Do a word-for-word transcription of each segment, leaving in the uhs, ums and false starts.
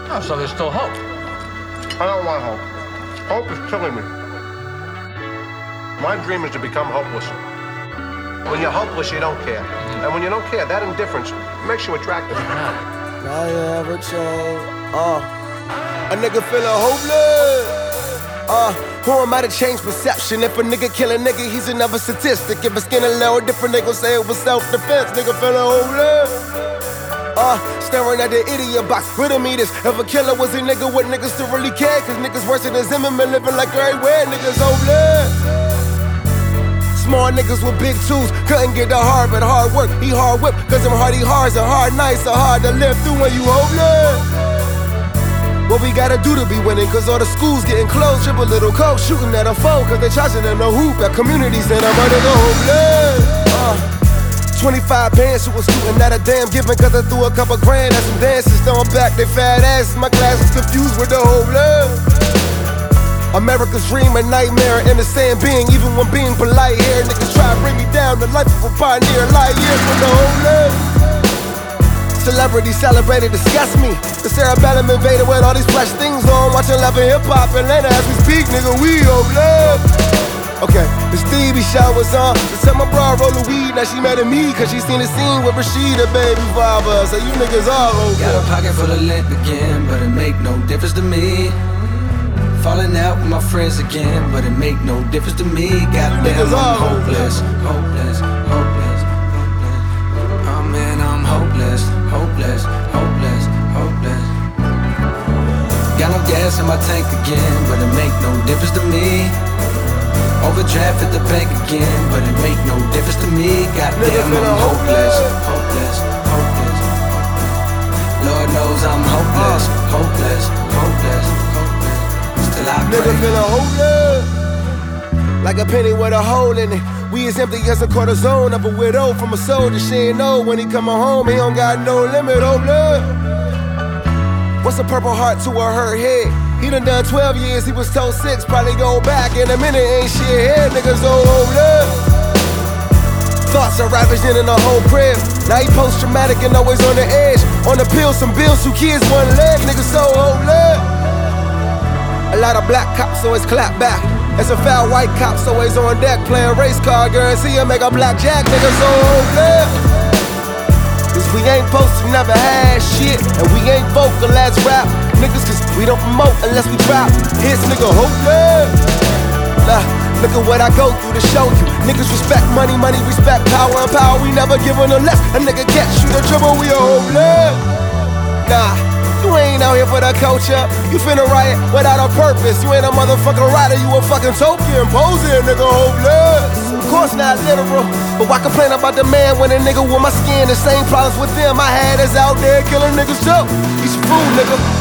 Oh, so there's still hope. I don't want hope. Hope is killing me. My dream is to become hopeless. When you're hopeless, you don't care. And when you don't care, that indifference makes you attractive. I ever change. Uh, a nigga feeling hopeless. Uh, who am I to change perception? If a nigga kill a nigga, he's another statistic. If his skin a little different, they gon' say it was self-defense. Nigga feeling hopeless. Uh, staring at the idiot box, riddle me this. If a killer was a nigga, what niggas still really care? Cause niggas worse than Zimmerman, living like everywhere. Niggas hopeless. Small niggas with big tools, couldn't get the hard, but hard work, he hard whip. Cause them hardy hards and hard nights are hard to live through when you hopeless. What we gotta do to be winning, cause all the schools getting closed. Triple little coach shooting at a foe, cause they charging them no hoop at community center. My nigga hopeless. Uh, twenty-five bands who was shooting at a damn giving, cause I threw a couple grand at some dances. Throwing back they fat asses, my class is confused with the hopeless. America's dream, a nightmare, an innocent being. Even when being polite here, niggas try to bring me down. The life of a pioneer, light years with the hopeless. Celebrities celebrated, disgust me. The cerebellum invaded with all these flash things on. Watching love and hip-hop in Atlanta as we speak, nigga, we hopeless. Okay, the Stevie show was on. Just tell my bro roll the weed, now she mad at me cause she seen the scene with Rashida, baby father. So you niggas all hopeless. Got a pocket full of lint again, but it make no difference to me. Falling out with my friends again, but it make no difference to me. Goddamn, I'm hopeless, hopeless, hopeless, hopeless. Oh man, I'm hopeless, hopeless, hopeless, hopeless. Got no gas in my tank again, but it make no difference to me. Overdraft at the bank again, but it make no difference to me. Goddamn, I'm hopeless, hopeless, hopeless. Lord knows I'm hopeless, hopeless, hopeless, hopeless. Nigga feelin' hopeless, like a penny with a hole in it. We as empty as a cortisone of a widow from a soldier. She ain't know when he comin' home, he don't got no limit. Hopeless. What's a purple heart to a hurt head? He done done twelve years, he was told six. Probably go back in a minute, ain't shit here. Niggas so hopeless. Thoughts are ravaging in the whole crib. Now he post-traumatic and always on the edge. On the pills, some bills, two kids, one leg. Niggas so hopeless. A lot of black cops always clap back. There's a foul white cops always on deck playing race car. Guarantee you make a blackjack, nigga, so hopeless. Cause we ain't supposed to never had shit, and we ain't vocal as rap niggas, cause we don't promote unless we drop hits, nigga, hopeless. Nah, look at what I go through to show you. Niggas respect money, money respect power, and power we never giving them less. A nigga catch you the dribble, we hopeless. Nah, you ain't out here for the culture. You finna riot without a purpose. You ain't a motherfucking rider, you a fucking token. Posing, nigga, hopeless. Of course not literal, but why complain about the man when a nigga with my skin? The same problems with them I had is out there killing niggas too. He's a fool, nigga.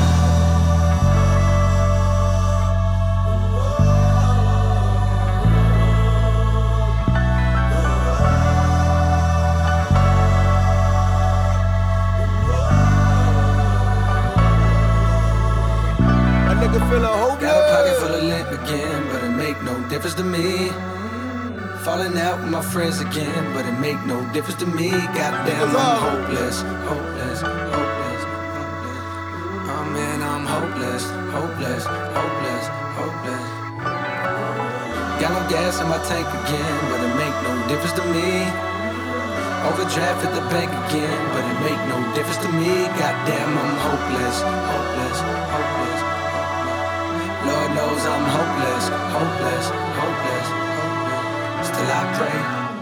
Got a pocket full of lint again, but it make no difference to me. Falling out with my friends again, but it make no difference to me. Goddamn, I'm hopeless, hopeless, hopeless, hopeless. Oh man, I'm hopeless, hopeless, hopeless, hopeless. Got no gas in my tank again, but it make no difference to me. Overdraft at the bank again, but it make no difference to me. Goddamn, I'm hopeless, hopeless, hopeless. Lord knows I'm hopeless, hopeless, hopeless, hopeless. Still I pray.